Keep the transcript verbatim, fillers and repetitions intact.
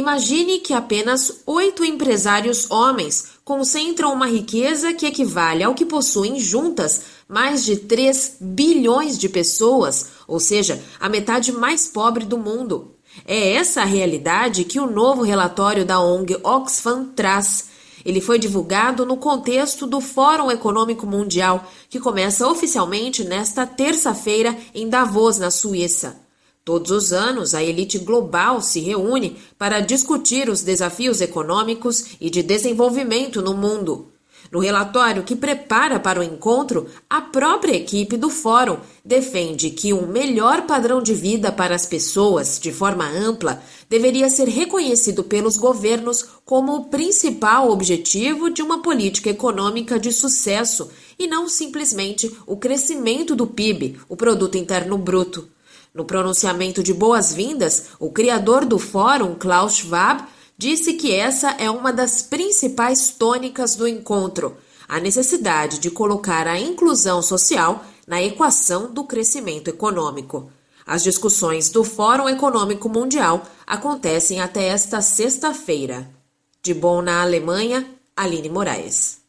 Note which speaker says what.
Speaker 1: Imagine que apenas oito empresários homens concentram uma riqueza que equivale ao que possuem juntas mais de três bilhões de pessoas, ou seja, a metade mais pobre do mundo. É essa a realidade que o novo relatório da O N G Oxfam traz. Ele foi divulgado no contexto do Fórum Econômico Mundial, que começa oficialmente nesta terça-feira em Davos, na Suíça. Todos os anos, a elite global se reúne para discutir os desafios econômicos e de desenvolvimento no mundo. No relatório que prepara para o encontro, a própria equipe do fórum defende que um melhor padrão de vida para as pessoas, de forma ampla, deveria ser reconhecido pelos governos como o principal objetivo de uma política econômica de sucesso e não simplesmente o crescimento do P I B, o Produto Interno Bruto. No pronunciamento de boas-vindas, o criador do fórum, Klaus Schwab, disse que essa é uma das principais tônicas do encontro, a necessidade de colocar a inclusão social na equação do crescimento econômico. As discussões do Fórum Econômico Mundial acontecem até esta sexta-feira. De Bonn, na Alemanha, Aline Moraes.